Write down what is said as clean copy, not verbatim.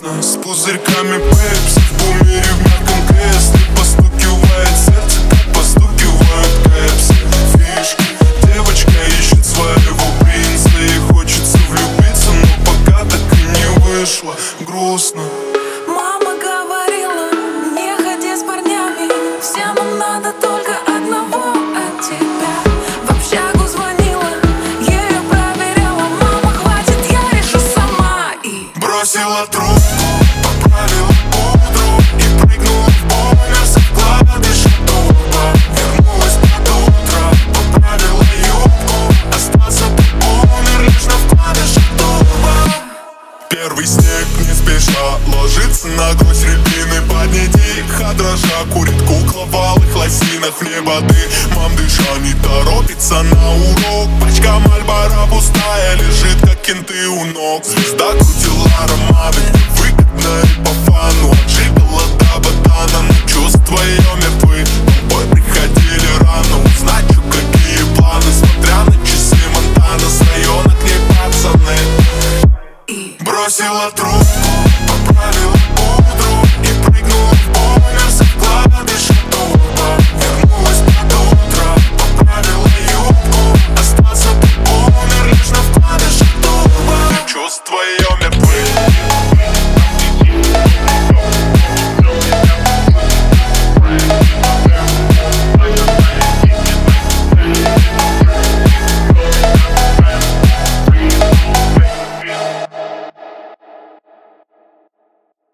грустно. С пузырьками пепси в бумере в мягком кресле. Постукивает сердце, как постукивают кэпси. Фишки, девочка ищет своего принца и хочется влюбиться, но пока так и не вышло. Грустно. Мама говорила, не ходи с парнями, всем нам надо только одного от тебя. В общагу звонила, ее проверяла. Мама, хватит, я решу сама. И бросила трубку, поправила пудру и прыгнула в бомбер с вкладыша дуба. Вернулась под утро, поправила юбку. Остался ты умер лишь на вкладыше дуба. Первый снег не спеша ложится на гвоздь рябины. Под ней тихо дрожа курит кукла в алых лосинах вне воды. Мам, дыша, не торопится на урок. Пачка Мальбора пустая лежит, как кенты у ног. Звезда крутила ароматы, выгодно и по